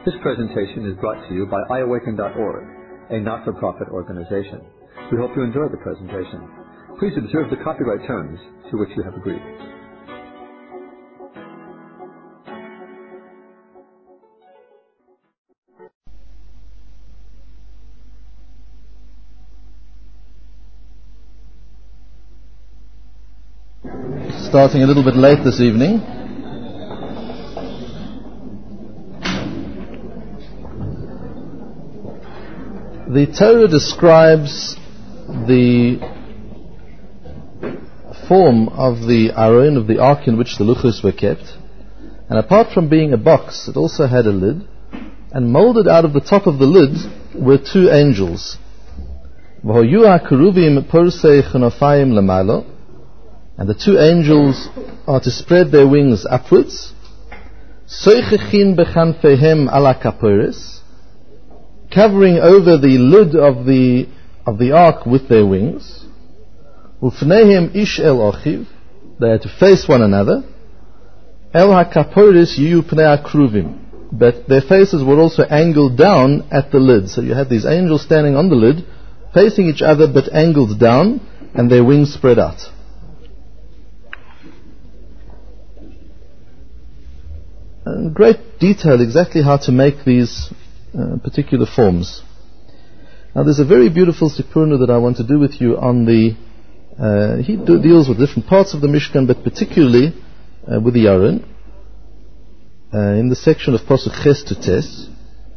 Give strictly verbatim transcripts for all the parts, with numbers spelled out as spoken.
This presentation is brought to you by i awaken dot org, a not-for-profit organization. We hope you enjoy the presentation. Please observe the copyright terms to which you have agreed. Starting a little bit late this evening. The Torah describes the form of the aron, of the ark in which the luchos were kept, and apart from being a box, it also had a lid, and molded out of the top of the lid were two angels. And the two angels are to spread their wings upwards, covering over the lid of the of the ark with their wings. Ish el ochiv, they had to face one another. El hakaporis yu pnei akruvim, but their faces were also angled down at the lid. So you had these angels standing on the lid, facing each other but angled down, and their wings spread out. In great detail exactly how to make these uh, particular forms. Now there's a very beautiful sipurna that I want to do with you on the, uh, he do, deals with different parts of the Mishkan, but particularly uh, with the Aron, uh, in the section of Pasuk Ches to Tes.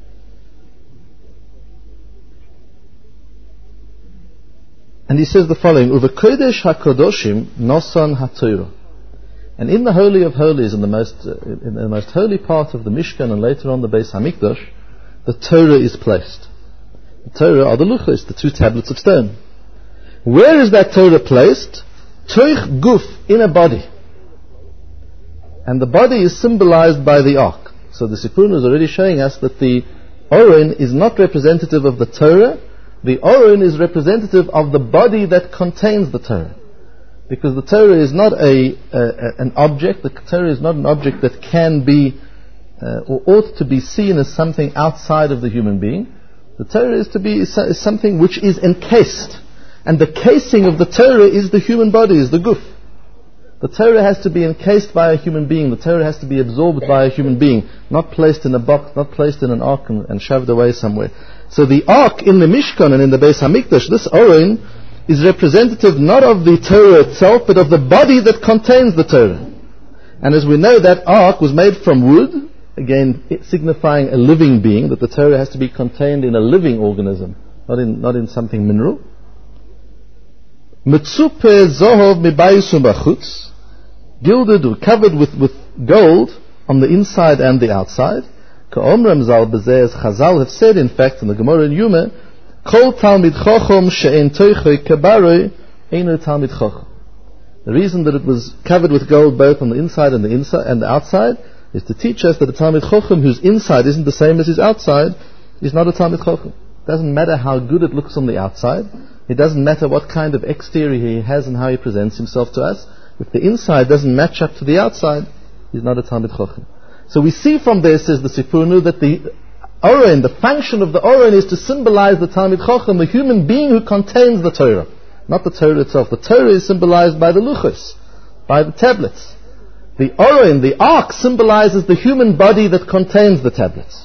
And he says the following, Uve Kodesh HaKodoshim Nosan HaTorah. And in the Holy of Holies, in the most uh, in the most holy part of the Mishkan and later on the Beis Hamikdash, the Torah is placed. The Torah are the luchos, the two tablets of stone. Where is that Torah placed? Toich guf, in a body. And the body is symbolized by the ark. So the Sipurna is already showing us that the Oren is not representative of the Torah. The Oren is representative of the body that contains the Torah. Because the Torah is not a, uh, an object, the Torah is not an object that can be uh, or ought to be seen as something outside of the human being. The Torah is to be is, is something which is encased. And the casing of the Torah is the human body, is the guf. The Torah has to be encased by a human being. The Torah has to be absorbed by a human being, not placed in a box, not placed in an ark and, and shoved away somewhere. So the ark in the Mishkan and in the Beis Hamikdash, this Oren, is representative not of the Torah itself, but of the body that contains the Torah. And as we know, that ark was made from wood, again signifying a living being, that the Torah has to be contained in a living organism, not in not in something mineral. Mitzupe zohov mibayusum bachutz, gilded or covered with, with gold on the inside and the outside. Ka'omram zal bezeh, as Chazal have said, in fact, in the Gemara in Yuma, Kol Talmid Chacham she'en toichoi kabaroi eino Talmid Chacham. The reason that it was covered with gold both on the inside and the inside and the outside is to teach us that a Talmid Chacham whose inside isn't the same as his outside is not a Talmid Chacham. It doesn't matter how good it looks on the outside. It doesn't matter what kind of exterior he has and how he presents himself to us. If the inside doesn't match up to the outside, he's not a Talmid Chacham. So we see from there, says the Sipurnu, that the Oren, the function of the Oren is to symbolize the Talmid Chacham, the human being who contains the Torah, not the Torah itself. The Torah is symbolized by the luchos, by the tablets. The Oren, the ark, symbolizes the human body that contains the tablets.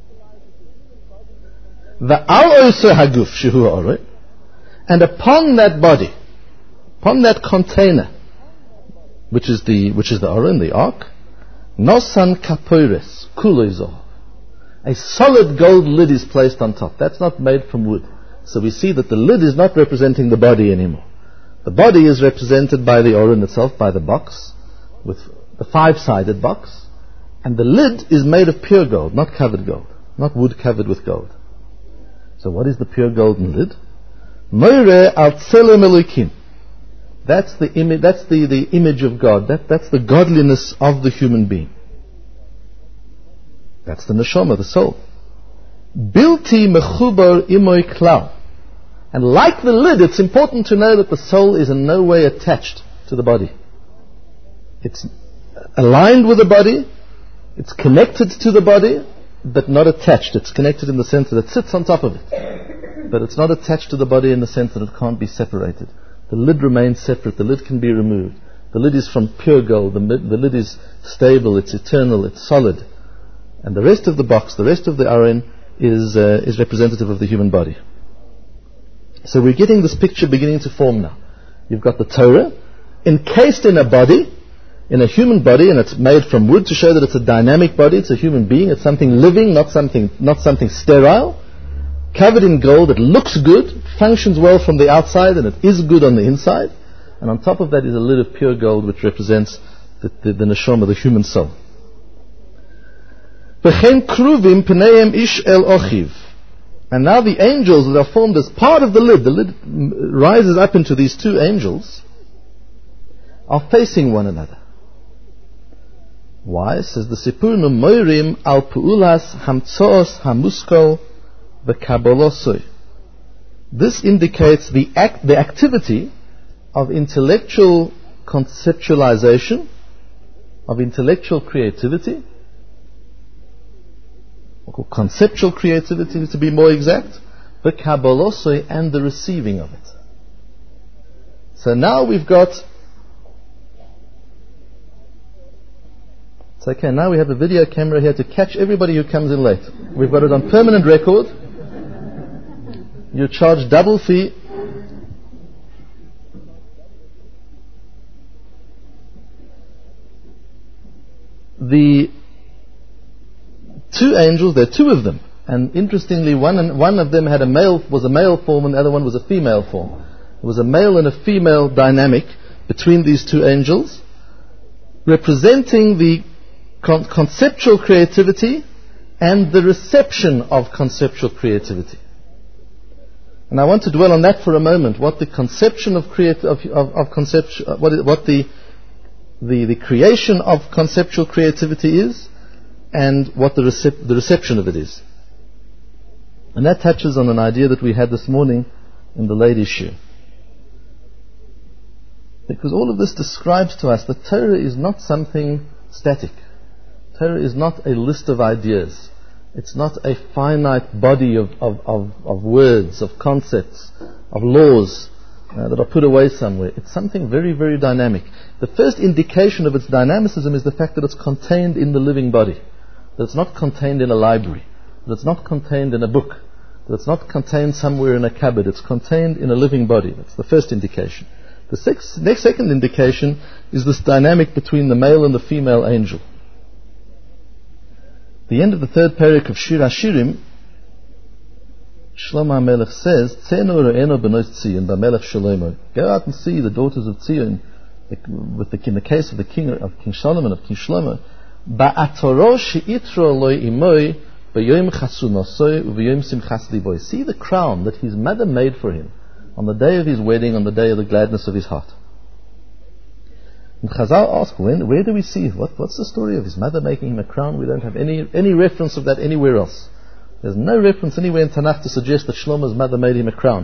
The al oser haguf shehu Oren, and upon that body, upon that container, which is the which is the Oren, the ark, nosan kapoires kuloizor. A solid gold lid is placed on top. That's not made from wood. So we see that the lid is not representing the body anymore. The body is represented by the Oren itself, by the box, with the five-sided box. And the lid is made of pure gold, not covered gold, not wood covered with gold. So what is the pure golden lid? Moire al tselem Elokim. That's the image. That's the, the image of God. That that's the godliness of the human being. That's the neshama, the soul. Bilti mechubar imoy klal. And like the lid, it's important to know that the soul is in no way attached to the body. It's aligned with the body, it's connected to the body, but not attached. It's connected in the sense that it sits on top of it. But it's not attached to the body in the sense that it can't be separated. The lid remains separate. The lid can be removed. The lid is from pure gold. The, the lid is stable. It's eternal. It's solid. And the rest of the box, the rest of the aron, is, uh, is representative of the human body. So we're getting this picture beginning to form now. You've got the Torah encased in a body, in a human body, and it's made from wood to show that it's a dynamic body. It's a human being. It's something living, not something, not something sterile. Covered in gold. It looks good, functions well from the outside, and it is good on the inside. And on top of that is a lid of pure gold, which represents the, the, the neshama, the human soul. And now the angels that are formed as part of the lid, the lid rises up into these two angels, are facing one another. Why? Says the Sipur Moirim al Pu'ulas Hamtzoos Hamuskol V'Kabolosoi. This indicates the act, the activity of intellectual conceptualization, of intellectual creativity, or conceptual creativity to be more exact, V'Kabolosoi, and the receiving of it. So now we've got. It's okay, now we have a video camera here to catch everybody who comes in late. We've got it on permanent record. You charge double fee. The two angels, there are two of them, and interestingly, one one of them had a male was a male form, and the other one was a female form. There was a male and a female dynamic between these two angels, representing the con- conceptual creativity and the reception of conceptual creativity. And I want to dwell on that for a moment. What the conception of creat- of, of, of conceptual, uh, what, what the The, the creation of conceptual creativity is, and what the, recep- the reception of it is. And that touches on an idea that we had this morning in the ladies' shiur. Because all of this describes to us that Torah is not something static. Torah is not a list of ideas. It's not a finite body of, of, of, of words, of concepts, of laws, Uh, that are put away somewhere. It's something very, very dynamic. The first indication of its dynamicism is the fact that it's contained in the living body. That it's not contained in a library. That it's not contained in a book. That it's not contained somewhere in a cupboard. It's contained in a living body. That's the first indication. The six, next second indication is this dynamic between the male and the female angel. The end of the third parak of Shir HaShirim, Shlomo HaMelech says, Tzenu re'enu b'nos Tzion, b'melech Shlomo. Go out and see the daughters of Tzion, with the, in the case of the king of King Solomon, of King Shlomo. Ba'atoro she'itro loi imoi, b'yoim chasunosoi, u'v'yoim simchas liboy. See the crown that his mother made for him on the day of his wedding, on the day of the gladness of his heart. And Chazal ask, when, where do we see, what, what's the story of his mother making him a crown? We don't have any, any reference of that anywhere else. There's no reference anywhere in Tanakh to suggest that Shlomo's mother made him a crown.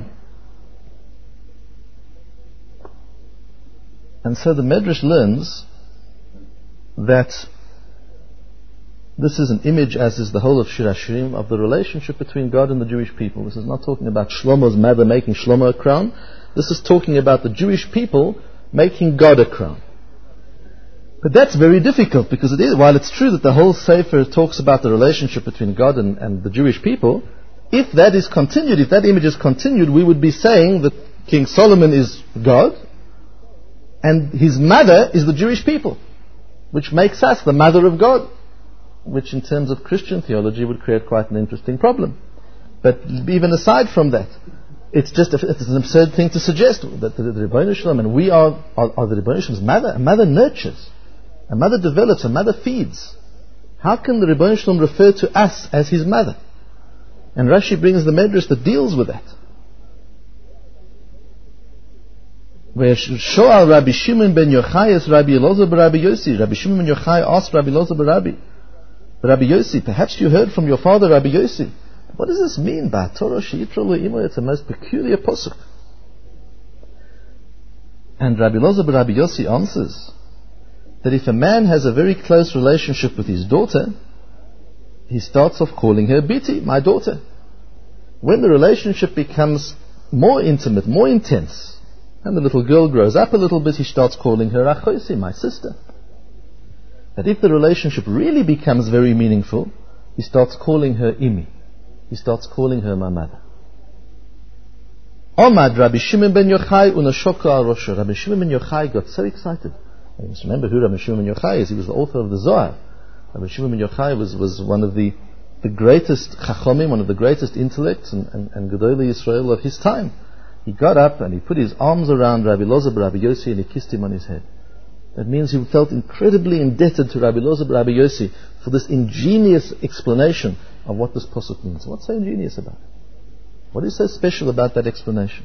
And so the Medrash learns that this is an image, as is the whole of Shir HaShirim, of the relationship between God and the Jewish people. This is not talking about Shlomo's mother making Shlomo a crown. This is talking about the Jewish people making God a crown. But that's very difficult, because it is, while it's true that the whole Sefer talks about the relationship between God and, and the Jewish people, if that is continued, if that image is continued, we would be saying that King Solomon is God, and his mother is the Jewish people, which makes us the mother of God, which in terms of Christian theology would create quite an interesting problem. But even aside from that, it's just a, it's an absurd thing to suggest that the, the Rebbeinu Shalom, and we are, are, are the Rebbeinu Shalom's mother. A mother nurtures. A mother develops, a mother feeds. How can the Rebbeinu Shalom refer to us as his mother? And Rashi brings the Medrash that deals with that. Where Shoal Rabbi Shimon ben Yochai is Rabbi Elazar bar Rabbi Yossi. Rabbi Shimon ben Yochai asked Rabbi Elazar bar Rabbi, Rabbi Yossi, perhaps you heard from your father Rabbi Yossi. What does this mean? Ba'atoro she'itro lo imo. It's a most peculiar posuk. And Rabbi Elazar bar Rabbi Yossi answers that if a man has a very close relationship with his daughter, he starts off calling her Biti, my daughter. When the relationship becomes more intimate, more intense, and the little girl grows up a little bit, he starts calling her Achosi, my sister. But if the relationship really becomes very meaningful, he starts calling her Imi. He starts calling her my mother. Omad Rabbi Shimon ben Yochai unashoka al Rosha. Rabbi Shimon ben Yochai got so excited. You must remember who Rabbi Shimon ben Yochai is. He was the author of the Zohar. Rabbi Shimon ben Yochai was, was one of the, the greatest chachomim, one of the greatest intellects and, and, and Gedolei Yisrael of his time. He got up and he put his arms around Rabbi Loza Rabbi Yossi and he kissed him on his head. That means he felt incredibly indebted to Rabbi Loza Rabbi Yossi for this ingenious explanation of what this pasuk means. What's so ingenious about it? What is so special about that explanation?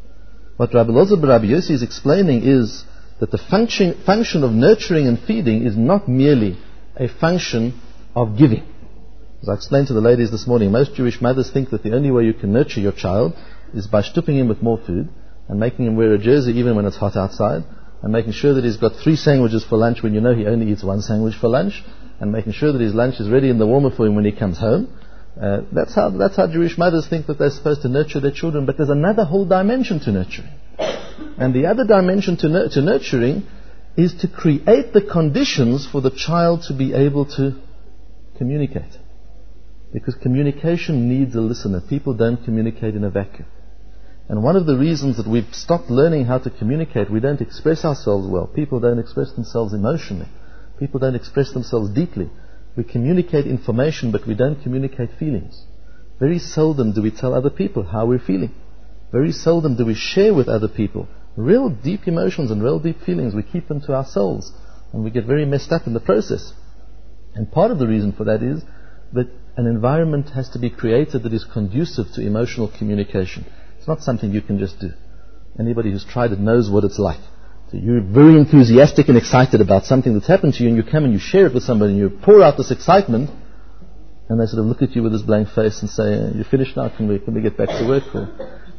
What Rabbi Loza Rabbi Yossi is explaining is that the function, function of nurturing and feeding is not merely a function of giving. As I explained to the ladies this morning, most Jewish mothers think that the only way you can nurture your child is by stooping him with more food and making him wear a jersey even when it's hot outside, and making sure that he's got three sandwiches for lunch when you know he only eats one sandwich for lunch, and making sure that his lunch is ready in the warmer for him when he comes home. Uh, that's how that's how Jewish mothers think that they're supposed to nurture their children. But there's another whole dimension to nurturing. And the other dimension to, nur- to nurturing is to create the conditions for the child to be able to communicate. Because communication needs a listener. People don't communicate in a vacuum. And one of the reasons that we've stopped learning how to communicate, we don't express ourselves well. People don't express themselves emotionally. People don't express themselves deeply. We communicate information, but we don't communicate feelings. Very seldom do we tell other people how we're feeling. Very seldom do we share with other people real deep emotions and real deep feelings. We keep them to ourselves, and we get very messed up in the process. And part of the reason for that is that an environment has to be created that is conducive to emotional communication. It's not something you can just do. Anybody who's tried it knows what it's like. So you're very enthusiastic and excited about something that's happened to you, and you come and you share it with somebody and you pour out this excitement, and they sort of look at you with this blank face and say, you're finished now, can we, can we get back to work? Or,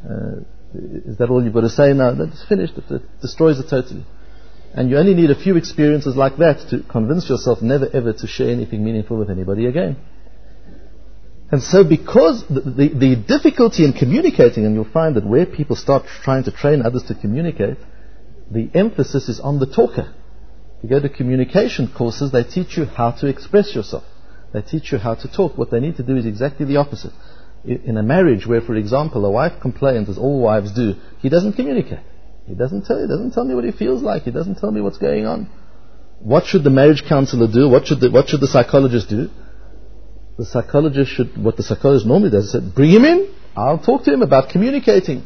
uh, is that all you've got to say now? That's finished. It, it destroys it totally. And you only need a few experiences like that to convince yourself never ever to share anything meaningful with anybody again. And so because the, the, the difficulty in communicating, and you'll find that where people start trying to train others to communicate, the emphasis is on the talker. If you go to communication courses, they teach you how to express yourself. They teach you how to talk. What they need to do is exactly the opposite. In a marriage where, for example, a wife complains, as all wives do, he doesn't communicate. He doesn't tell, he doesn't tell me what he feels like. He doesn't tell me what's going on. What should the marriage counselor do? What should the, what should the psychologist do? The psychologist should, what the psychologist normally does is say, bring him in, I'll talk to him about communicating.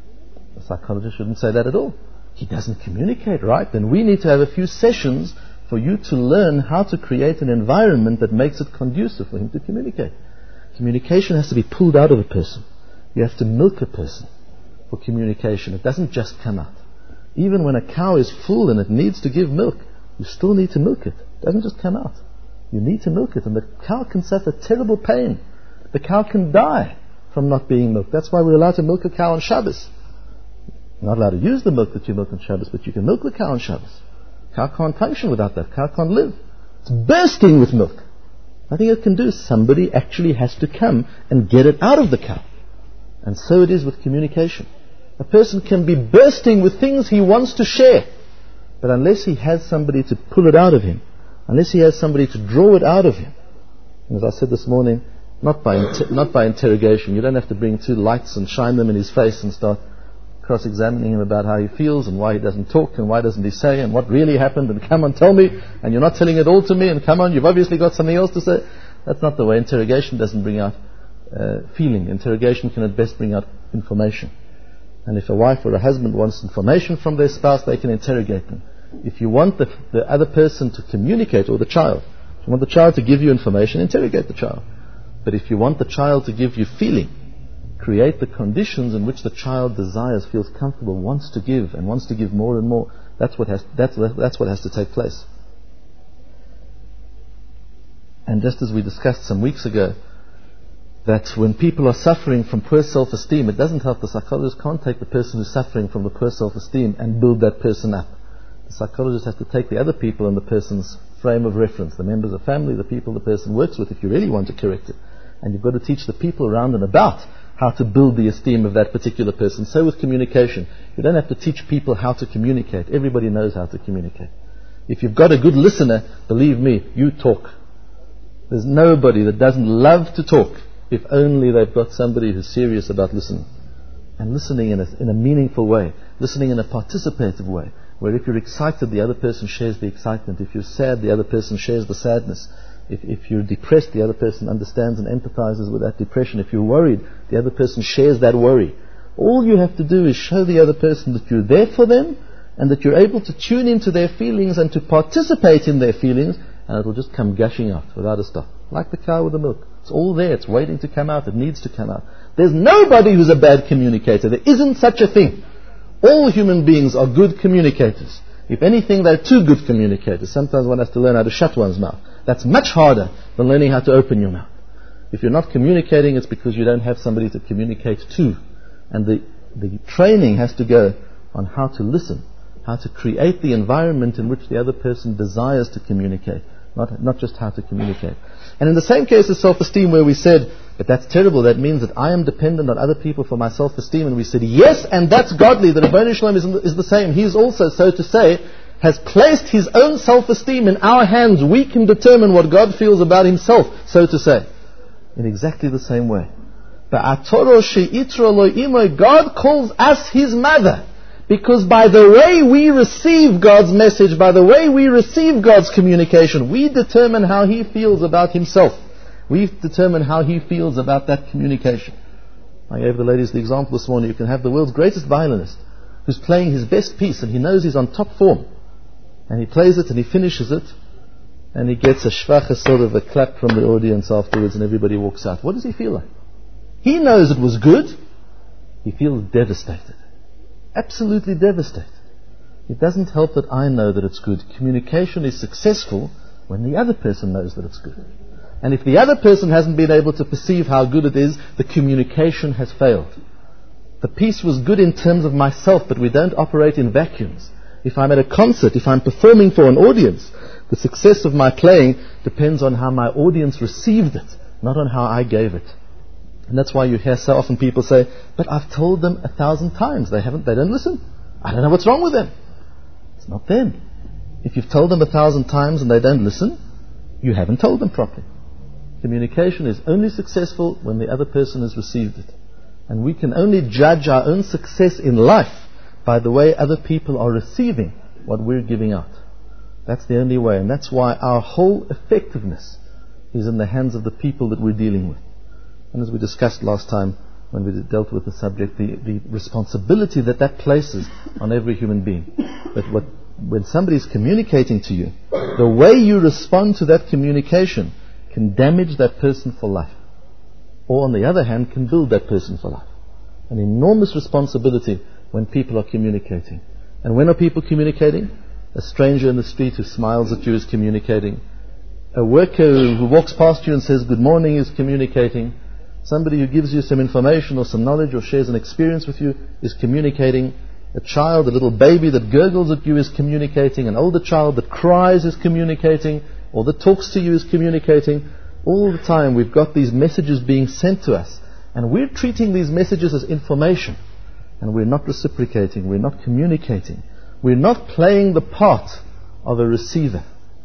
The psychologist shouldn't say that at all. He doesn't communicate, right? Then we need to have a few sessions for you to learn how to create an environment that makes it conducive for him to communicate. Communication has to be pulled out of a person. You have to milk a person for communication. It doesn't just come out. Even when a cow is full and it needs to give milk, you still need to milk it. It doesn't just come out. You need to milk it, and the cow can suffer terrible pain. The cow can die from not being milked. That's why we're allowed to milk a cow on Shabbos. You're not allowed to use the milk that you milk on Shabbos, but you can milk the cow on Shabbos. Cow can't function without that. Cow can't live. It's bursting with milk. Nothing it can do. Somebody actually has to come and get it out of the cow. And so it is with communication. A person can be bursting with things he wants to share, but unless he has somebody to pull it out of him, unless he has somebody to draw it out of him, and as I said this morning, not by inter- not by interrogation. You don't have to bring two lights and shine them in his face and start cross-examining him about how he feels and why he doesn't talk and why doesn't he say and what really happened, and come on, tell me, and you're not telling it all to me, and come on, you've obviously got something else to say. That's not the way. Interrogation doesn't bring out uh, feeling. Interrogation can at best bring out information. And if a wife or a husband wants information from their spouse, they can interrogate them. If you want the, the other person to communicate, or the child, if you want the child to give you information, interrogate the child. But if you want the child to give you feeling, create the conditions in which the child desires, feels comfortable, wants to give, and wants to give more and more. That's what has, that's, that's what has to take place. And just as we discussed some weeks ago, that when people are suffering from poor self-esteem, it doesn't help. The psychologist can't take the person who's suffering from the poor self-esteem and build that person up. The psychologist has to take the other people and the person's frame of reference, the members of family, the people the person works with, if you really want to correct it. And you've got to teach the people around and about how to build the esteem of that particular person. So with communication, you don't have to teach people how to communicate. Everybody knows how to communicate. If you've got a good listener, believe me, you talk. There's nobody that doesn't love to talk if only they've got somebody who's serious about listening. And listening in a, in a meaningful way, listening in a participative way, where if you're excited, the other person shares the excitement. If you're sad, the other person shares the sadness. If, if you're depressed, the other person understands and empathizes with that depression. If you're worried, the other person shares that worry. All you have to do is show the other person that you're there for them and that you're able to tune into their feelings and to participate in their feelings, and it will just come gushing out without a stop. Like the cow with the milk. It's all there. It's waiting to come out. It needs to come out. There's nobody who's a bad communicator. There isn't such a thing. All human beings are good communicators. If anything, they're too good communicators. Sometimes one has to learn how to shut one's mouth. That's much harder than learning how to open your mouth. If you're not communicating, it's because you don't have somebody to communicate to. And the, the training has to go on how to listen, how to create the environment in which the other person desires to communicate, not, not just how to communicate. And in the same case as self-esteem, where we said, but that's terrible, that means that I am dependent on other people for my self-esteem, and we said, yes, and that's godly. The Ribono Shel Olam is, is the same. He is also, so to say, has placed his own self-esteem in our hands. We can determine what God feels about himself, so to say, in exactly the same way. God calls us his mother, because by the way we receive God's message, by the way we receive God's communication, we determine how he feels about himself. We determine how he feels about that communication. I gave the ladies the example this morning. You can have the world's greatest violinist who's playing his best piece and he knows he's on top form. And he plays it and he finishes it and he gets a shvacha, sort of a clap from the audience afterwards, and everybody walks out. What does he feel like? He knows it was good. He feels devastated. Absolutely devastated. It doesn't help that I know that it's good. Communication is successful when the other person knows that it's good. And if the other person hasn't been able to perceive how good it is, the communication has failed. The piece was good in terms of myself, but we don't operate in vacuums. If I'm at a concert, if I'm performing for an audience, the success of my playing depends on how my audience received it, not on how I gave it. And that's why you hear so often people say, but I've told them a thousand times. They haven't, they don't listen. I don't know what's wrong with them. It's not them. If you've told them a thousand times and they don't listen, you haven't told them properly. Communication is only successful when the other person has received it. And we can only judge our own success in life by the way other people are receiving what we're giving out. That's the only way. And that's why our whole effectiveness is in the hands of the people that we're dealing with. And as we discussed last time when we dealt with the subject, the, the responsibility that that places on every human being. That what, when somebody is communicating to you, the way you respond to that communication can damage that person for life. Or on the other hand, can build that person for life. An enormous responsibility when people are communicating. And when are people communicating? A stranger in the street who smiles at you is communicating. A worker who walks past you and says good morning is communicating. Somebody who gives you some information or some knowledge or shares an experience with you is communicating. A child, a little baby that gurgles at you is communicating. An older child that cries is communicating. Or that talks to you is communicating. All the time we've got these messages being sent to us, and we're treating these messages as information, and we're not reciprocating, we're not communicating, we're not playing the part of a receiver.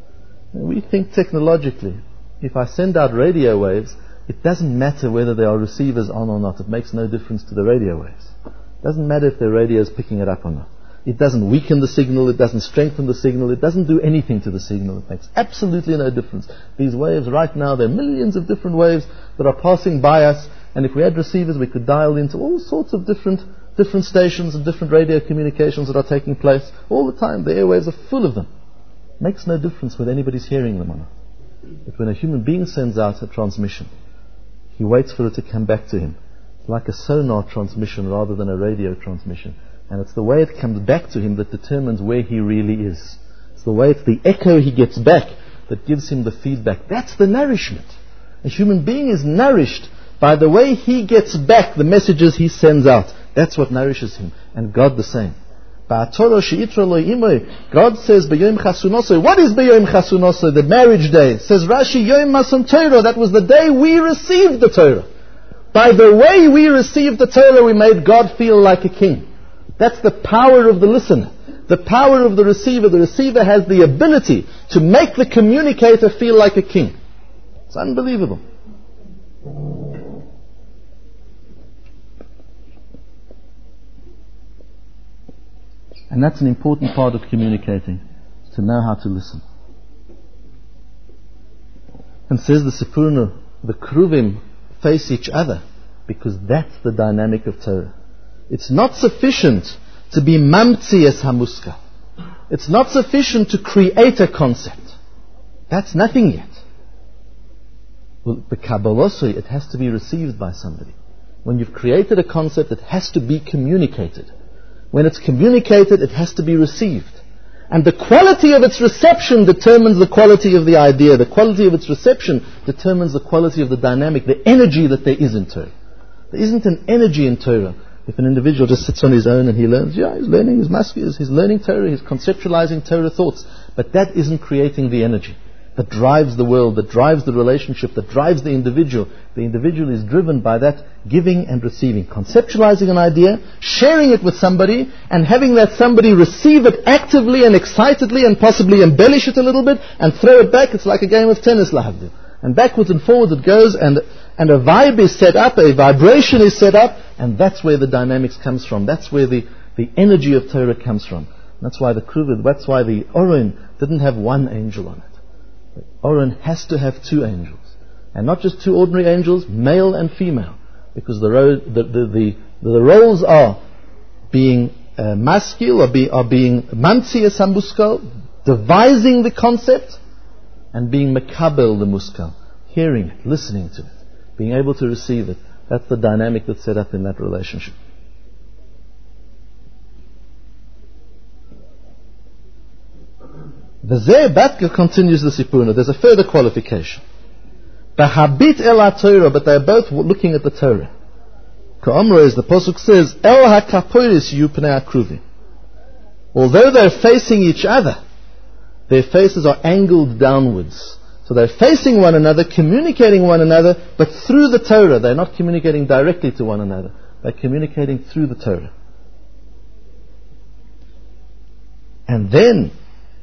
And we think technologically, if I send out radio waves, it doesn't matter whether there are receivers on or not. It makes no difference to the radio waves. It doesn't matter if the radio is picking it up or not. It doesn't weaken the signal, it doesn't strengthen the signal, it doesn't do anything to the signal. It makes absolutely no difference. These waves right now, there are millions of different waves that are passing by us, and if we had receivers we could dial into all sorts of different different stations and different radio communications that are taking place all the time. The airwaves are full of them. It makes no difference whether anybody's hearing them or not. But when a human being sends out a transmission, he waits for it to come back to him. It's like a sonar transmission rather than a radio transmission. And it's the way it comes back to him that determines where he really is. It's the way, it's the echo he gets back that gives him the feedback. That's the nourishment. A human being is nourished by the way he gets back the messages he sends out. That's what nourishes him. And God the same. God says, B'yom Chasunosoi. What is B'yom Chasunosoi? The marriage day. Says Rashi, Yom Matan Torah. That was the day we received the Torah. By the way we received the Torah, we made God feel like a king. That's the power of the listener. The power of the receiver. The receiver has the ability to make the communicator feel like a king. It's unbelievable. And that's an important part of communicating, to know how to listen. And says the Sipurno, the Kruvim face each other, because that's the dynamic of Torah. It's not sufficient to be mamtzias hamuska. It's not sufficient to create a concept. That's nothing yet. Well, the Kabbalosoi, it has to be received by somebody. When you've created a concept, it has to be communicated. When it's communicated, it has to be received. And the quality of its reception determines the quality of the idea. The quality of its reception determines the quality of the dynamic, the energy that there is in Torah. There isn't an energy in Torah. If an individual just sits on his own and he learns, yeah, he's learning his maskis, he's learning Torah, he's conceptualizing Torah thoughts. But that isn't creating the energy that drives the world, that drives the relationship, that drives the individual. The individual is driven by that giving and receiving. Conceptualizing an idea, sharing it with somebody, and having that somebody receive it actively and excitedly and possibly embellish it a little bit and throw it back. It's like a game of tennis, lahavdil. And backwards and forwards it goes, and, and a vibe is set up, a vibration is set up, and that's where the dynamics comes from. That's where the, the energy of Torah comes from. That's why the Kruvim, that's why the Oren didn't have one angel on it. Oren has to have two angels. And not just two ordinary angels, male and female. Because the, ro- the, the, the, the roles are being uh, maskil, or be, are being mamtzias hamuskal, devising the concept, and being mekabel the muskal, hearing it, listening to it, being able to receive it. That's the dynamic that's set up in that relationship. V'zeh Batkel continues the Sipurna. There's a further qualification. B'habit el ha-Torah, but they're both looking at the Torah. Ka'omro, as the Pasuk says, el ha-kaporis yu pnei ha-kruvim. Although they're facing each other, their faces are angled downwards. So they're facing one another, communicating one another, but through the Torah. They're not communicating directly to one another. They're communicating through the Torah. And then,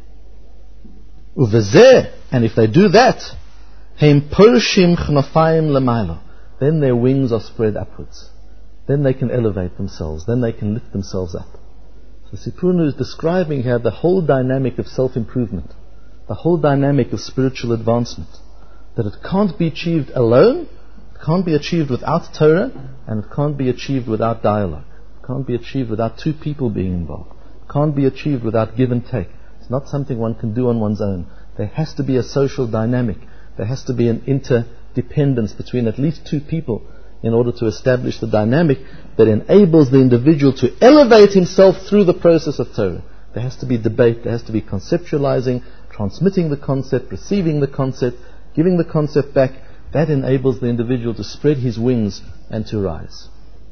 uvezeh, and if they do that, heim porshim chnofayim lemailo, then their wings are spread upwards. Then they can elevate themselves. Then they can lift themselves up. So Sipurno is describing here the whole dynamic of self-improvement, the whole dynamic of spiritual advancement. That it can't be achieved alone, it can't be achieved without Torah, and it can't be achieved without dialogue. It can't be achieved without two people being involved. It can't be achieved without give and take. It's not something one can do on one's own. There has to be a social dynamic. There has to be an interdependence between at least two people in order to establish the dynamic that enables the individual to elevate himself through the process of Torah. There has to be debate, there has to be conceptualizing, transmitting the concept, receiving the concept, giving the concept back. That enables the individual to spread his wings and to rise.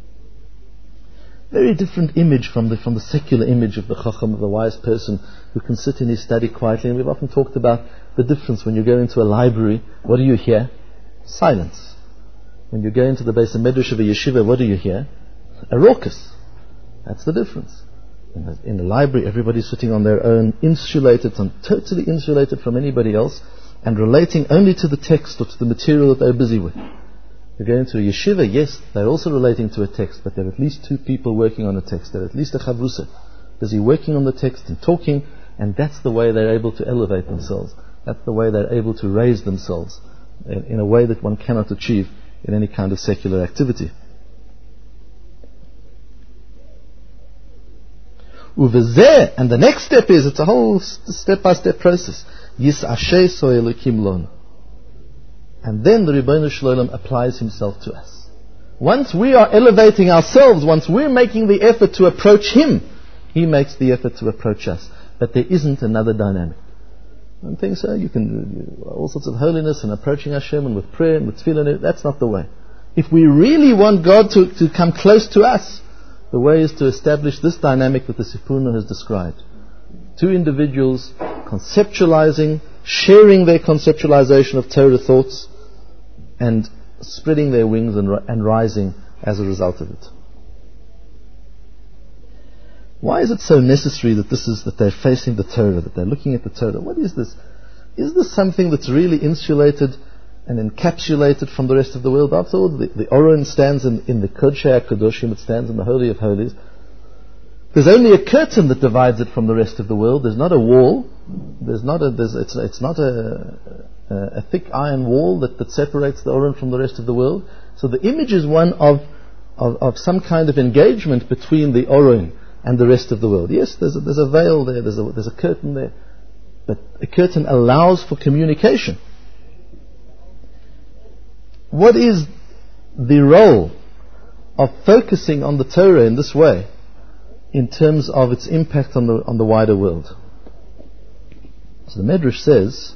Very different image from the, from the secular image of the Chacham, of the wise person who can sit in his study quietly. And we've often talked about the difference when you go into a library. What do you hear? Silence. When you go into the Beis HaMedrash of a yeshiva, what do you hear? A raucous. That's the difference. In the, in the library, everybody's sitting on their own, insulated, totally insulated from anybody else, and relating only to the text or to the material that they're busy with. You go into a yeshiva, yes, they're also relating to a text, but there are at least two people working on a text. There are at least a chavrusa, busy working on the text and talking, and that's the way they're able to elevate themselves. That's the way they're able to raise themselves in, in a way that one cannot achieve in any kind of secular activity. Uvezeh, and the next step is, it's a whole step-by-step process. Yis'ashay so elokim lon. And then the Ribbono Shel Olam applies himself to us. Once we are elevating ourselves, once we're making the effort to approach him, he makes the effort to approach us. But there isn't another dynamic. And things so you can do all sorts of holiness and approaching Hashem and with prayer and with tefillah. That's not the way. If we really want God to, to come close to us, The way is to establish this dynamic that the Sifuna has described. Two individuals conceptualizing, sharing their conceptualization of Torah thoughts, and spreading their wings and, and rising as a result of it. Why is it so necessary that this is that they're facing the Torah, that they're looking at the Torah? What is this? Is this something that's really insulated and encapsulated from the rest of the world? After all, the, the Oron stands in, in the Kodshei HaKadoshim, it stands in the Holy of Holies. There's only a curtain that divides it from the rest of the world. There's not a wall. There's not a. There's, it's, it's not a, a, a thick iron wall that, that separates the Oron from the rest of the world. So the image is one of of, of some kind of engagement between the Oron and the rest of the world. Yes, there's a, there's a veil there. There's a there's a curtain there, but a curtain allows for communication. What is the role of focusing on the Torah in this way, in terms of its impact on the on the wider world? So the Medrash says,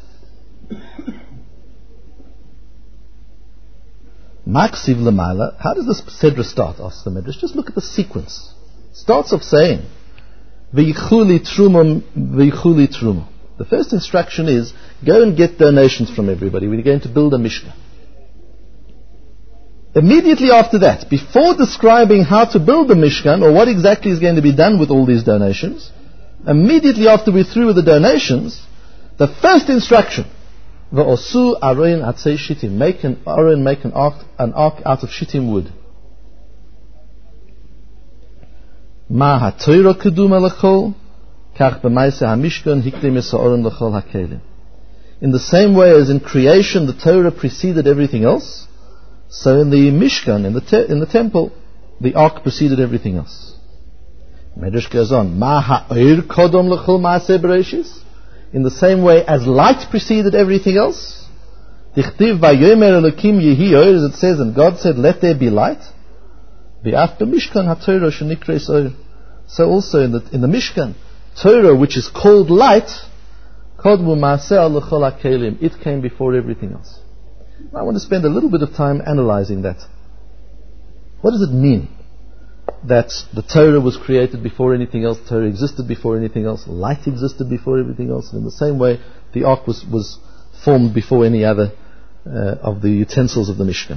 Maksiv Lamala. How does this Sedra start? Asks the Medrash. Just look at the sequence. It starts off saying, V'yichuli trumam, v'yichuli trumam. The first instruction is, go and get donations from everybody. We're going to build a Mishkan. Immediately after that, before describing how to build the Mishkan, or what exactly is going to be done with all these donations, immediately after we're through with the donations, the first instruction, V'osu aroin atzei shittim, make an aron, make an ark, an ark out of shittim wood. Ma ha-Torah keduma l'chol, kach b'maiseh ha-Mishkan hikdim es ha'aron l'chol ha-kelim. In the same way as in creation the Torah preceded everything else, so in the Mishkan, in the te- in the temple, the ark preceded everything else. Medrash goes on, Ma ha'or kodom l'chol ma'aseh bereshis. In the same way as light preceded everything else, Dichtiv vayomer Elokim yehi or, as it says, and God said, let there be light. V'af b'Mishkan ha'Torah shenikres or. So also in the in the Mishkan, Torah, which is called light, kodmu ma'aseh l'chol ha'kelim. It came before everything else. I want to spend a little bit of time analyzing that. What does it mean that the Torah was created before anything else, Torah existed before anything else, light existed before everything else, and in the same way the ark was, was formed before any other uh, of the utensils of the Mishkan?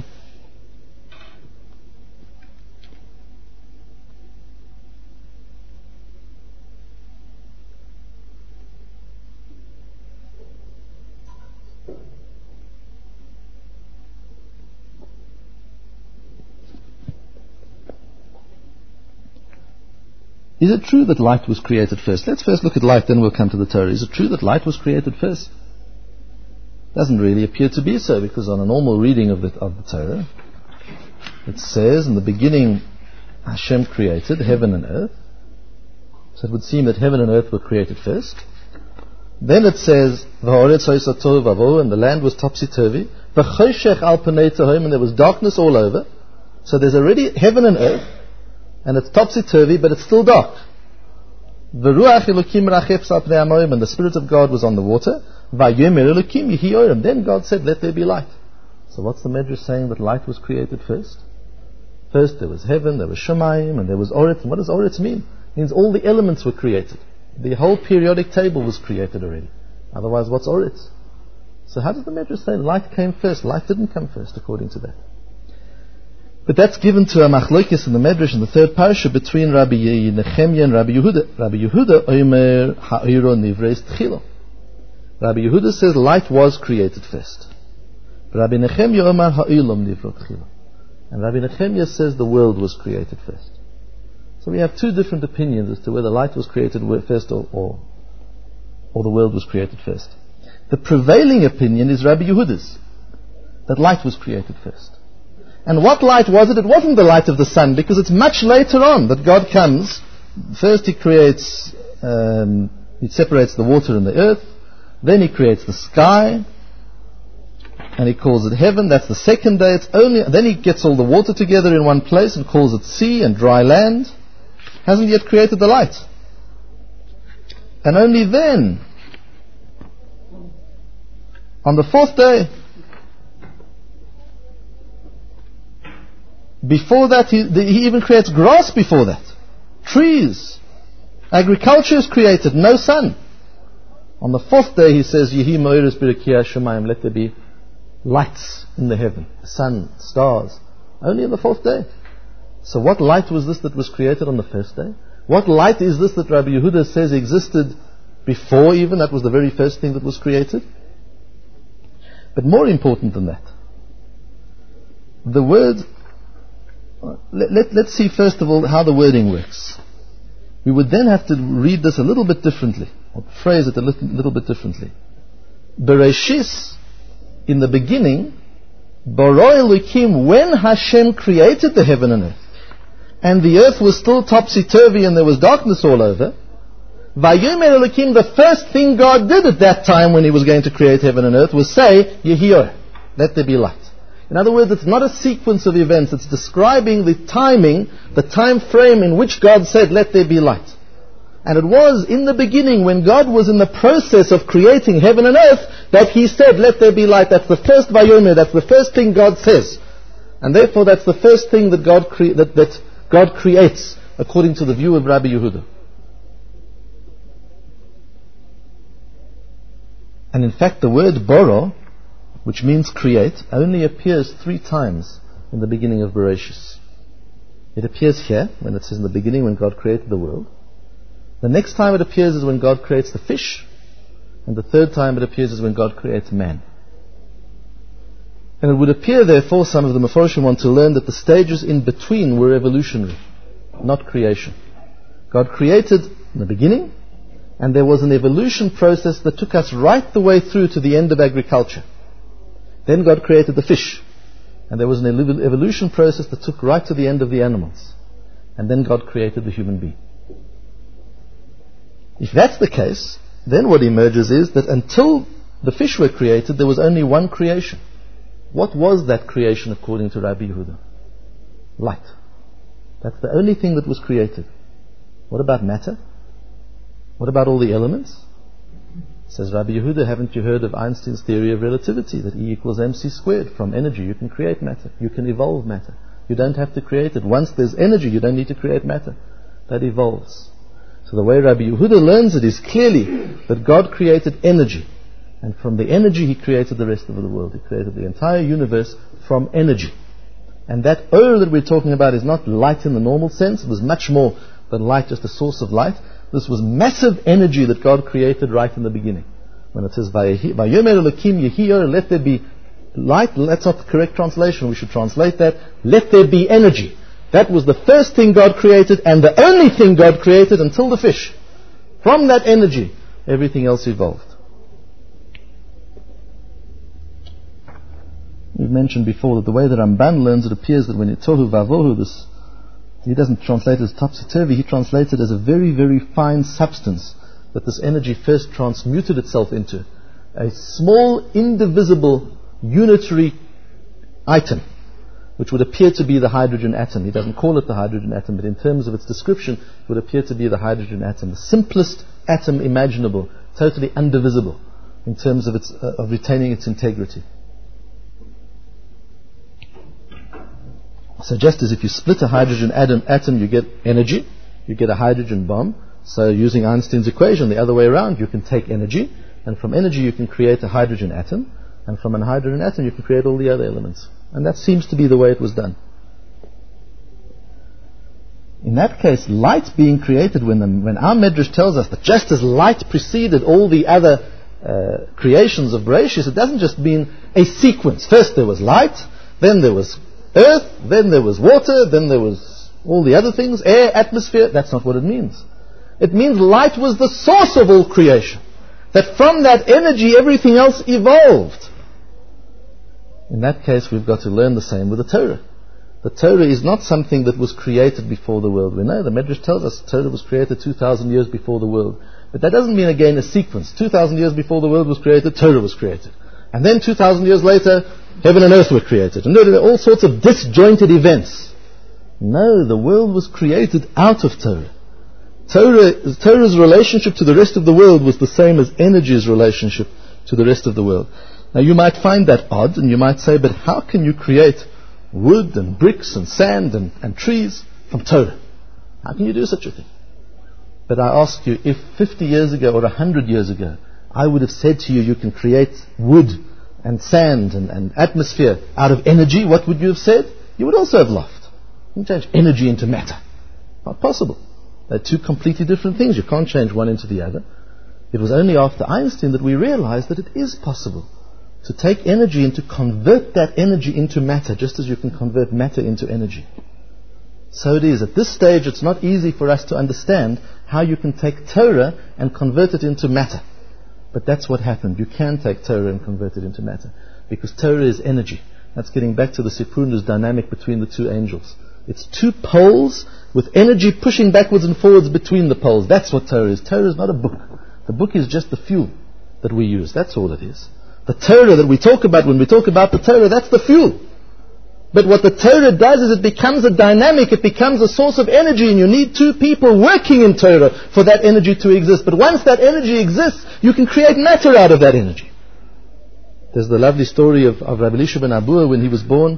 Is it true that light was created first? Let's first look at light, then we'll come to the Torah. Is it true that light was created first? Doesn't really appear to be so, because on a normal reading of the, of the Torah, it says, in the beginning, Hashem created heaven and earth. So it would seem that heaven and earth were created first. Then it says, V'ha'oretz ha'isa tohu v'avohu, and the land was topsy-turvy. V'choshech al panei tehom, and there was darkness all over. So there's already heaven and earth, and it's topsy-turvy, but it's still dark. V'ruach Elokim rachef al pnei hamayim, and the Spirit of God was on the water. V'yomer Elokim yehi orem. Then God said, let there be light. So what's the Medrash saying that light was created first? First there was heaven, there was Shemayim, and there was Oretz. And what does Oretz mean? It means all the elements were created. The whole periodic table was created already. Otherwise, what's Oretz? So how does the Medrash say light came first? Light didn't come first, according to that. But that's given to a machlokes in the Medrash in the third parasha between Rabbi Nechemya and Rabbi Yehuda. Rabbi Yehuda omer ha'iro nivreis tchilo. Rabbi Yehuda says light was created first. Rabbi Nechemya omer ha'ilam nivro tchilo. And Rabbi Nechemya says the world was created first. So we have two different opinions as to whether light was created first or, or, or the world was created first. The prevailing opinion is Rabbi Yehuda's, that light was created first. And what light was it? It wasn't the light of the sun, because it's much later on that God comes. First He creates, um, He separates the water and the earth. Then He creates the sky, and He calls it heaven. That's the second day. It's only then He gets all the water together in one place and calls it sea and dry land. Hasn't yet created the light. And only then, on the fourth day, before that, he, the, he even creates grass before that. trees. Agriculture is created, no sun. On the fourth day he says, Yehi moeres b'rekiah shamayim, let there be lights in the heaven, the sun, stars. Only on the fourth day. So what light was this that was created on the first day? What light is this that Rabbi Yehuda says existed before even? That was the very first thing that was created. But more important than that, the word, let, let, let's see first of all how the wording works. We would then have to read this a little bit differently, or phrase it a little, little bit differently. Bereshis, in the beginning, Bara Elokim, when Hashem created the heaven and earth, and the earth was still topsy-turvy and there was darkness all over, Vayomer Elokim, the first thing God did at that time when He was going to create heaven and earth was say, Yehi, let there be light. In other words, it's not a sequence of events, it's describing the timing, the time frame in which God said, let there be light. And it was in the beginning, when God was in the process of creating heaven and earth, that He said, let there be light. That's the first Vayomer, that's the first thing God says. And therefore that's the first thing that God, cre- that, that God creates, according to the view of Rabbi Yehuda. And in fact the word Bara, which means create, only appears three times in the beginning of Bereshis. It appears here, when it says in the beginning when God created the world. The next time it appears is when God creates the fish. And the third time it appears is when God creates man. And it would appear, therefore, some of the Meforshim want to learn that the stages in between were evolutionary, not creation. God created in the beginning, and there was an evolution process that took us right the way through to the end of agriculture. Then God created the fish, and there was an evolution process that took right to the end of the animals. And then God created the human being. If that's the case, then what emerges is that until the fish were created, there was only one creation. What was that creation according to Rabbi Yehuda? Light. That's the only thing that was created. What about matter? What about all the elements? Says Rabbi Yehuda, haven't you heard of Einstein's theory of relativity, that E equals mc squared? From energy you can create matter, you can evolve matter. You don't have to create it. Once there's energy, you don't need to create matter. That evolves. So the way Rabbi Yehuda learns it is clearly that God created energy, and from the energy He created the rest of the world. He created the entire universe from energy. And that Or that we're talking about is not light in the normal sense. It was much more than light, just a source of light. This was massive energy that God created right in the beginning. When it says, Vayomer Elokim Yehi, let there be light, that's not the correct translation. We should translate that, let there be energy. That was the first thing God created, and the only thing God created until the fish. From that energy, everything else evolved. We've mentioned before that the way that Ramban learns, it appears that when you tohu vavohu, this, he doesn't translate it as topsy-turvy, he translates it as a very, very fine substance that this energy first transmuted itself into. A small, indivisible, unitary item, which would appear to be the hydrogen atom. He doesn't call it the hydrogen atom, but in terms of its description, it would appear to be the hydrogen atom. The simplest atom imaginable, totally indivisible in terms of, its, uh, of retaining its integrity. So just as if you split a hydrogen atom, atom, you get energy, you get a hydrogen bomb. So using Einstein's equation, the other way around, you can take energy, and from energy you can create a hydrogen atom, and from a hydrogen atom you can create all the other elements. And that seems to be the way it was done. In that case, light being created, when, the, when our Medrash tells us that just as light preceded all the other uh, creations of Bereshis, it doesn't just mean a sequence. First there was light, then there was earth, then there was water, then there was all the other things, air, atmosphere. That's not what it means. It means light was the source of all creation. That from that energy everything else evolved. In that case we've got to learn the same with the Torah. The Torah is not something that was created before the world. We know the Medrash tells us the Torah was created two thousand years before the world. But that doesn't mean again a sequence. two thousand years before the world was created, Torah was created. And then two thousand years later, heaven and earth were created. And there are all sorts of disjointed events. No, the world was created out of Torah. Torah. Torah's relationship to the rest of the world was the same as energy's relationship to the rest of the world. Now you might find that odd, and you might say, but how can you create wood and bricks and sand and, and trees from Torah? How can you do such a thing? But I ask you, if fifty years ago or one hundred years ago, I would have said to you, you can create wood and sand and, and atmosphere out of energy, what would you have said? You would also have laughed. You can change energy into matter. Not possible. They're two completely different things. You can't change one into the other. It was only after Einstein that we realized that it is possible to take energy and to convert that energy into matter, just as you can convert matter into energy. So it is. At this stage, it's not easy for us to understand how you can take Torah and convert it into matter. But that's what happened. You can take Torah and convert it into matter. Because Torah is energy. That's getting back to the Sipurna's dynamic between the two angels. It's two poles with energy pushing backwards and forwards between the poles. That's what Torah is. Torah is not a book. The book is just the fuel that we use. That's all it is. The Torah that we talk about, when we talk about the Torah, that's the fuel. But what the Torah does is it becomes a dynamic, it becomes a source of energy, and you need two people working in Torah for that energy to exist. But once that energy exists, you can create matter out of that energy. There's the lovely story of, of Rabbi Elisha ben Abua when he was born,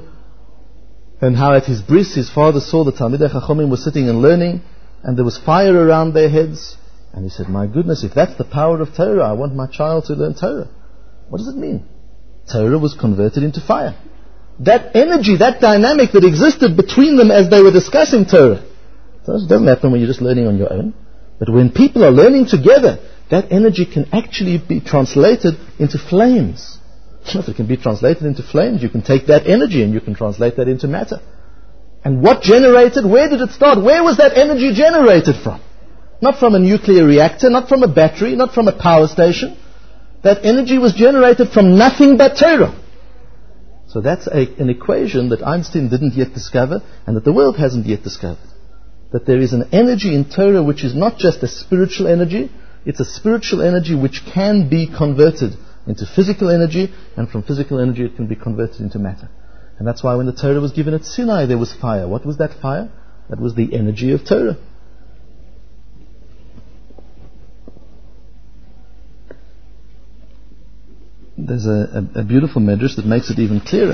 and how at his bris his father saw the Talmidei Chachomim were sitting and learning, and there was fire around their heads. And he said, my goodness, if that's the power of Torah, I want my child to learn Torah. What does it mean? Torah was converted into fire. That energy, that dynamic that existed between them as they were discussing Torah. So it doesn't happen when you're just learning on your own. But when people are learning together, that energy can actually be translated into flames. If it can be translated into flames, you can take that energy and you can translate that into matter. And what generated? Where did it start? Where was that energy generated from? Not from a nuclear reactor, not from a battery, not from a power station. That energy was generated from nothing but Torah. So that's a, an equation that Einstein didn't yet discover and that the world hasn't yet discovered. That there is an energy in Torah which is not just a spiritual energy, it's a spiritual energy which can be converted into physical energy, and from physical energy it can be converted into matter. And that's why when the Torah was given at Sinai there was fire. What was that fire? That was the energy of Torah. There's a, a, a beautiful medrash that makes it even clearer.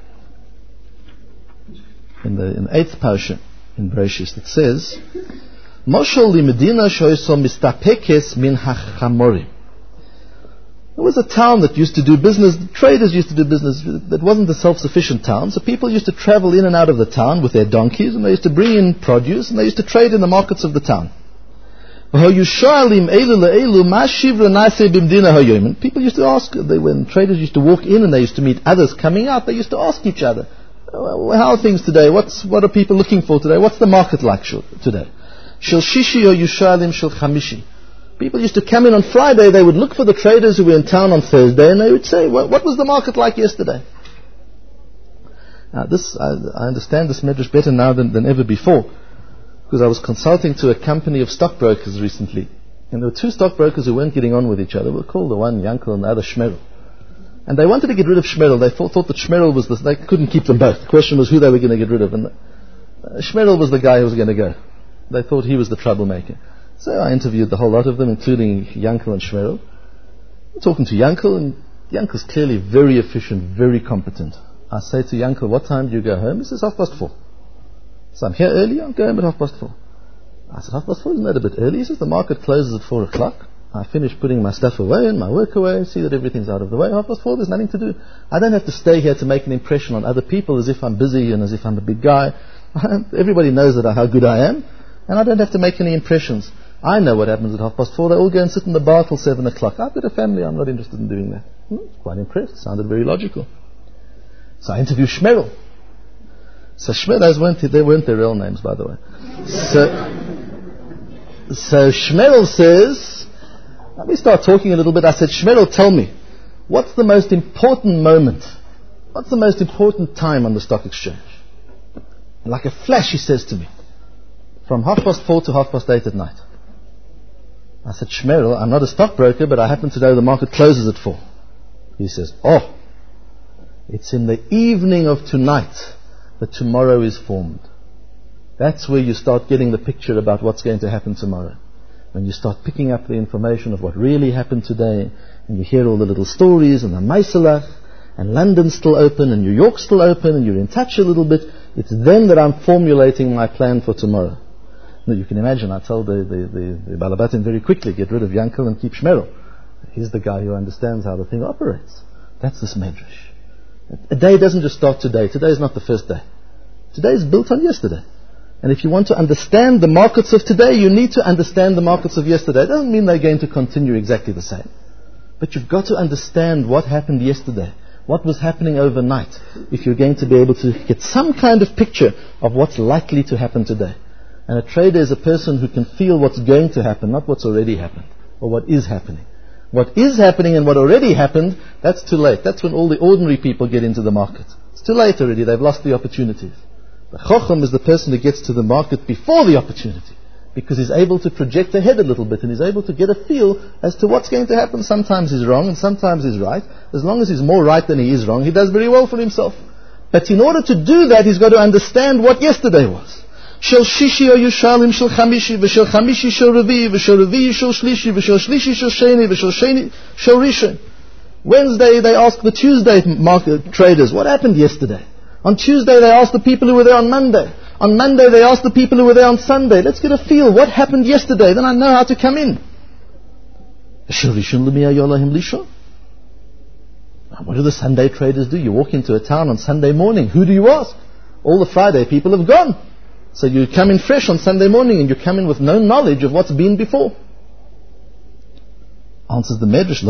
In the, in the eighth parsha in Bereshis, it says, "Moshel li medina shoyso mistapekes min hachamorim." There was a town that used to do business. Traders used to do business. That wasn't a self-sufficient town, so people used to travel in and out of the town with their donkeys, and they used to bring in produce, and they used to trade in the markets of the town. People used to ask, they, when traders used to walk in and they used to meet others coming out, they used to ask each other, well, how are things today? What's, what are people looking for today? What's the market like today? Shel shishi or yushalim shel chamishi. People used to come in on Friday, they would look for the traders who were in town on Thursday, and they would say, what, what was the market like yesterday? Now this, I, I understand this medrash better now than, than ever before. Because I was consulting to a company of stockbrokers recently, and there were two stockbrokers who weren't getting on with each other. We were called the one Yankel and the other Shmerel. And they wanted to get rid of Shmerel. They thought, thought that Shmerel was the, they couldn't keep them both. The question was who they were going to get rid of. And uh, Shmerel was the guy who was going to go. They thought he was the troublemaker. So I interviewed the whole lot of them, including Yankel and Shmerel. I'm talking to Yankel, and Yankel's clearly very efficient, very competent. I say to Yankel, what time do you go home? He says, half past four. So I'm here early, I'm going at half past four. I said, half past four, isn't that a bit early? He says, the market closes at four o'clock. I finish putting my stuff away and my work away, see that everything's out of the way. Half past four, there's nothing to do. I don't have to stay here to make an impression on other people as if I'm busy and as if I'm a big guy. Everybody knows that I, how good I am, and I don't have to make any impressions. I know what happens at half past four. They all go and sit in the bar till seven o'clock. I've got a family, I'm not interested in doing that. Hmm, quite impressed, sounded very logical. So I interview Shmerel. So Shmerel, those weren't, they weren't their real names, by the way. So, so Shmerel says, let me start talking a little bit. I said, Shmerel, tell me, what's the most important moment? What's the most important time on the stock exchange? And like a flash, he says to me, from half past four to half past eight at night. I said, Shmerel, I'm not a stockbroker, but I happen to know the market closes at four. He says, oh, it's in the evening of tonight that tomorrow is formed. That's where you start getting the picture about what's going to happen tomorrow. When you start picking up the information of what really happened today, and you hear all the little stories, and the Maiselach, and London's still open, and New York's still open, and you're in touch a little bit, it's then that I'm formulating my plan for tomorrow. No, you can imagine, I told the, the, the, the Balabatim very quickly, get rid of Yankel and keep Shmerel. He's the guy who understands how the thing operates. That's this Medrash. A day doesn't just start today. Today is not the first day. Today is built on yesterday. And if you want to understand the markets of today, you need to understand the markets of yesterday. It doesn't mean they're going to continue exactly the same. But you've got to understand what happened yesterday, what was happening overnight, if you're going to be able to get some kind of picture of what's likely to happen today. And a trader is a person who can feel what's going to happen, not what's already happened, or what is happening. What is happening and what already happened, that's too late. That's when all the ordinary people get into the market. It's too late already. They've lost the opportunities. The Chacham is the person who gets to the market before the opportunity, because he's able to project ahead a little bit and he's able to get a feel as to what's going to happen. Sometimes he's wrong and sometimes he's right. As long as he's more right than he is wrong, he does very well for himself. But in order to do that, he's got to understand what yesterday was. Shel Shishi o Yushalim Shel Chamishi V'Shel Chamishi Shel Revi V'Shel Revi Shel Shlishi V'Shel Shlishi Shel Sheni V'Shel Sheni Shel Rishon. Wednesday they ask the Tuesday market traders, what happened yesterday? On Tuesday they ask the people who were there on Monday. On Monday they ask the people who were there on Sunday. Let's get a feel, what happened yesterday? Then I know how to come in. Shel Rishon L'mi Ayolohim Lishon. What do the Sunday traders do? You walk into a town on Sunday morning. Who do you ask? All the Friday people have gone. So you come in fresh on Sunday morning and you come in with no knowledge of what's been before. Answers the Medrash,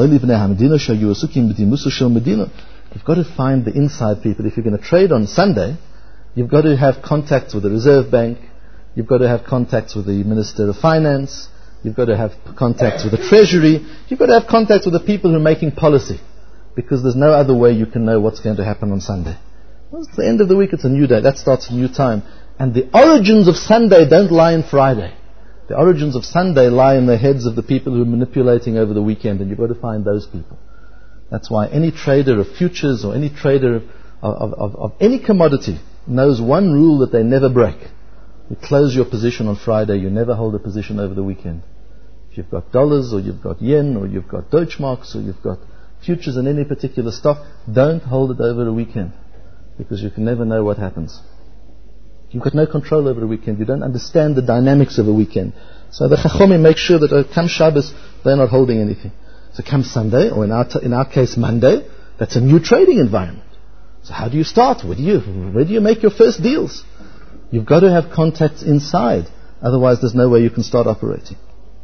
you've got to find the inside people. If you're going to trade on Sunday, you've got to have contacts with the Reserve Bank, you've got to have contacts with the Minister of Finance, you've got to have contacts with the Treasury, you've got to have contacts with the people who are making policy, because there's no other way you can know what's going to happen on Sunday. Well, it's the end of the week, it's a new day, that starts a new time. And the origins of Sunday don't lie in Friday. The origins of Sunday lie in the heads of the people who are manipulating over the weekend, and you've got to find those people. That's why any trader of futures or any trader of, of, of, of any commodity knows one rule that they never break. You close your position on Friday, you never hold a position over the weekend. If you've got dollars or you've got yen or you've got Deutschmarks or you've got futures in any particular stock, don't hold it over the weekend, because you can never know what happens. You've got no control over the weekend. You don't understand the dynamics of a weekend. So the Chachomim make sure that uh, come Shabbos, they're not holding anything. So come Sunday, or in our, t- in our case Monday, that's a new trading environment. So how do you start? Where do you, where do you make your first deals? You've got to have contacts inside. Otherwise there's no way you can start operating.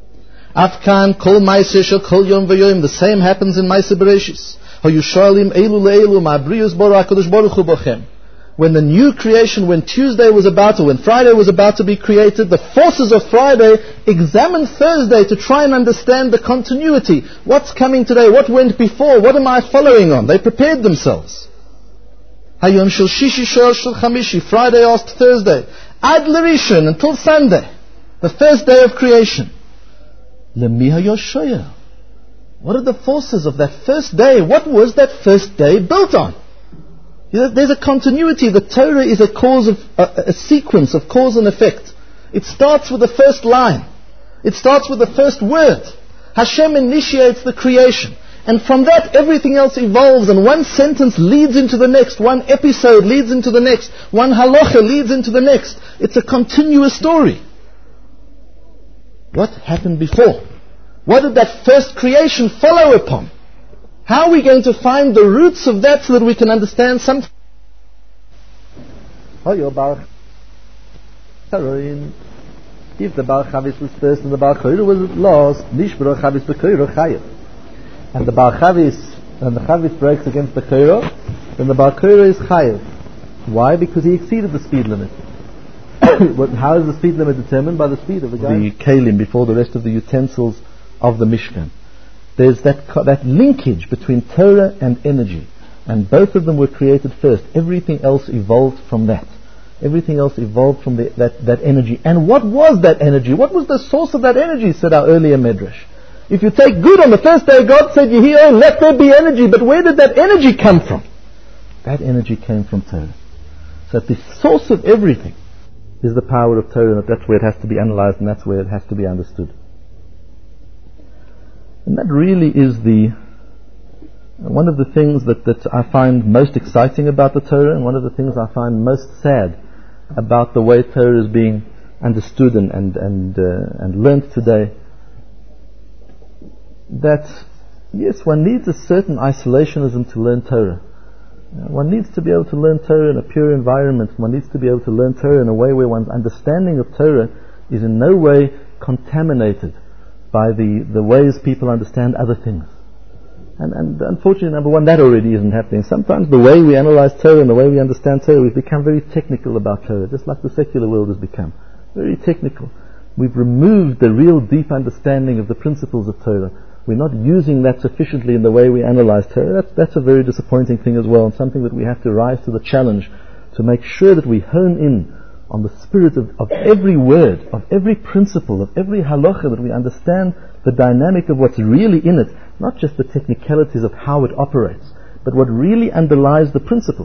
Afkan, kol ma'aseh shel kol yom v'yom. The same happens in Ma'aseh Bereshis. Hayushalim elu le'elu ma'abrius bara HaKadosh Baruch Hu bochem. When the new creation, when Tuesday was about to, when Friday was about to be created, the forces of Friday examined Thursday to try and understand the continuity. What's coming today? What went before? What am I following on? They prepared themselves. Hayom shel shishi shel shel chamishi. Friday asked Thursday. Ad l'rishon, until Sunday, the first day of creation. Lemi hayoshoyer. What are the forces of that first day? What was that first day built on? There's a continuity. The Torah is a cause of a, a sequence of cause and effect. It starts with the first line. It starts with the first word. Hashem initiates the creation, and from that everything else evolves, and one sentence leads into the next, one episode leads into the next, one halacha leads into the next. It's a continuous story. What happened before? What did that first creation follow upon? How are we going to find the roots of that so that we can understand something? If the Baal Chavis was first and the Baal Choira was last, Nishbro Chavis B'Choira Chayev. And the Baal Chavis, and the Chavis breaks against the Choira, then the Baal Choira is Chayev. Why? Because he exceeded the speed limit. How is the speed limit determined? By the speed of the guy? The Kalim, before the rest of the utensils of the Mishkan. There's that that linkage between Torah and energy, and both of them were created first. Everything else evolved from that. Everything else evolved from the, that, that energy. And what was that energy? What was the source of that energy, said our earlier Medrash? If you take good, on the first day God said, you hear, let there be energy. But where did that energy come from? That energy came from Torah. So the source of everything is the power of Torah, and that's where it has to be analyzed, and that's where it has to be understood. And that really is the one of the things that, that I find most exciting about the Torah, and one of the things I find most sad about the way Torah is being understood and and and, uh, and learnt today, that yes, one needs a certain isolationism to learn Torah. Uh, one needs to be able to learn Torah in a pure environment. One needs to be able to learn Torah in a way where one's understanding of Torah is in no way contaminated by the, the ways people understand other things. And, and unfortunately, number one, that already isn't happening. Sometimes the way we analyze Torah and the way we understand Torah, we've become very technical about Torah, just like the secular world has become. Very technical. We've removed the real deep understanding of the principles of Torah. We're not using that sufficiently in the way we analyze Torah. That's, that's a very disappointing thing as well, and something that we have to rise to the challenge to make sure that we hone in on the spirit of, of every word, of every principle, of every halacha, that we understand the dynamic of what's really in it, not just the technicalities of how it operates, but what really underlies the principle.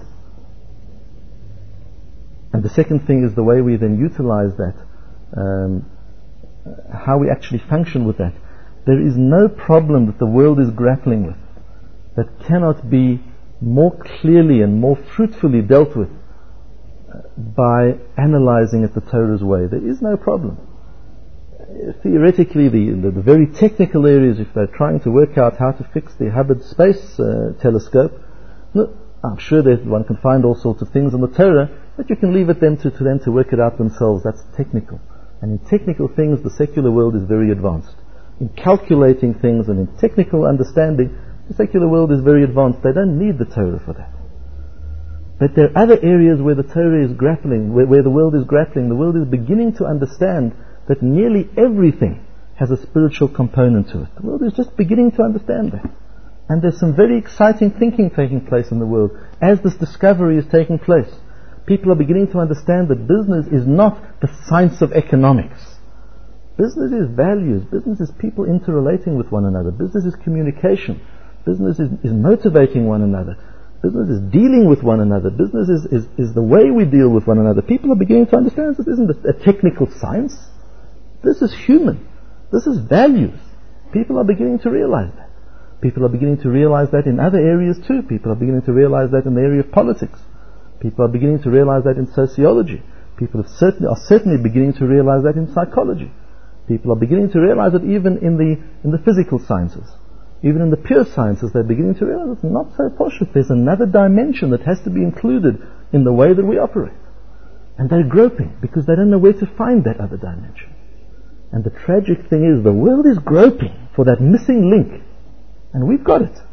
And the second thing is the way we then utilize that, um, how we actually function with that. There is no problem that the world is grappling with that cannot be more clearly and more fruitfully dealt with by analyzing it the Torah's way. There is no problem. Theoretically, the, the, the very technical areas, if they're trying to work out how to fix the Hubble Space uh, Telescope, no, I'm sure that one can find all sorts of things in the Torah, but you can leave it them to, to them to work it out themselves. That's technical. And in technical things, the secular world is very advanced. In calculating things and in technical understanding, the secular world is very advanced. They don't need the Torah for that. But there are other areas where the Torah is grappling, where, where the world is grappling. The world is beginning to understand that nearly everything has a spiritual component to it. The world is just beginning to understand that. And there's some very exciting thinking taking place in the world as this discovery is taking place. People are beginning to understand that business is not the science of economics. Business is values. Business is people interrelating with one another. Business is communication. Business is, is motivating one another. Business is dealing with one another. Business is, is, is the way we deal with one another. People are beginning to understand that this isn't a, a technical science. This is human. This is values. People are beginning to realize that. People are beginning to realize that in other areas too. People are beginning to realize that in the area of politics. People are beginning to realize that in sociology. People have certainly, are certainly beginning to realize that in psychology. People are beginning to realize it even in the in the physical sciences. Even in the pure sciences, they're beginning to realize it's not so poshut. There's another dimension that has to be included in the way that we operate. And they're groping because they don't know where to find that other dimension. And the tragic thing is the world is groping for that missing link. And we've got it.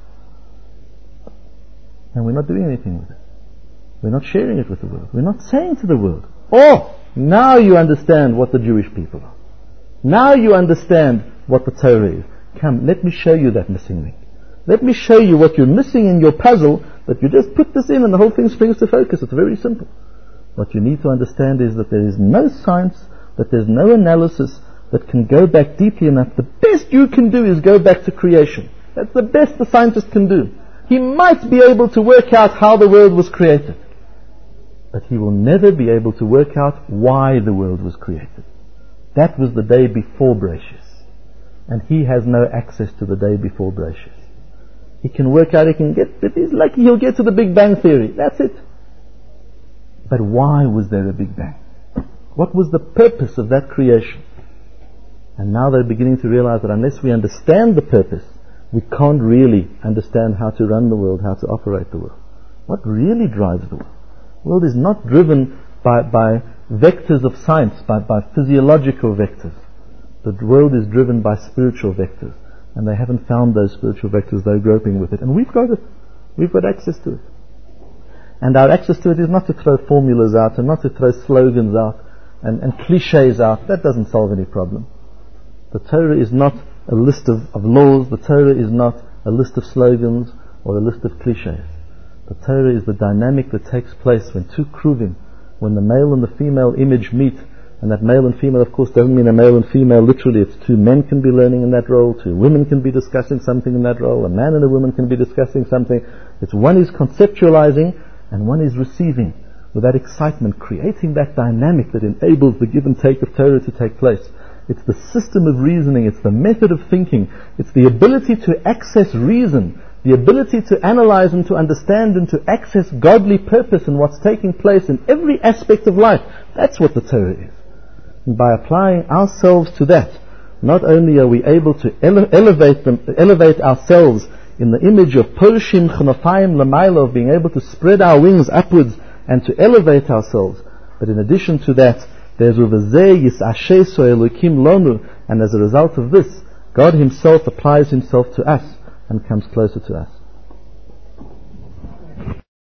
And we're not doing anything with it. We're not sharing it with the world. We're not saying to the world, oh, now you understand what the Jewish people are. Now you understand what the Torah is. Come, let me show you that missing link. Let me show you what you're missing in your puzzle, that you just put this in and the whole thing springs to focus. It's very simple. What you need to understand is that there is no science, that there's no analysis that can go back deeply enough. The best you can do is go back to creation. That's the best the scientist can do. He might be able to work out how the world was created, but he will never be able to work out why the world was created. That was the day before Bereshis. And he has no access to the day before Bereshis. He can work out, he can get, if he's lucky, he'll get to the Big Bang Theory. That's it. But why was there a Big Bang? What was the purpose of that creation? And now they're beginning to realize that unless we understand the purpose, we can't really understand how to run the world, how to operate the world. What really drives the world? The world is not driven by, by vectors of science, by, by physiological vectors. The world is driven by spiritual vectors, and they haven't found those spiritual vectors. They're groping with it, and we've got it. We've got access to it. And our access to it is not to throw formulas out and not to throw slogans out and, and cliches out. That doesn't solve any problem. The Torah is not a list of, of laws. The Torah is not a list of slogans or a list of cliches. The Torah is the dynamic that takes place when two kruvim, when the male and the female image meet. And that male and female, of course, doesn't mean a male and female literally. It's two men can be learning in that role, two women can be discussing something in that role, a man and a woman can be discussing something. It's one is conceptualizing and one is receiving with that excitement, creating that dynamic that enables the give and take of Torah to take place. It's the system of reasoning, it's the method of thinking, it's the ability to access reason, the ability to analyze and to understand and to access godly purpose in what's taking place in every aspect of life. That's what the Torah is. And by applying ourselves to that, not only are we able to ele- elevate them, elevate ourselves in the image of Poshim Chnofayim Lamaila, of being able to spread our wings upwards and to elevate ourselves, but in addition to that, there's Uvazeh Yisasheso Elokim Lonu, and as a result of this, God Himself applies Himself to us and comes closer to us.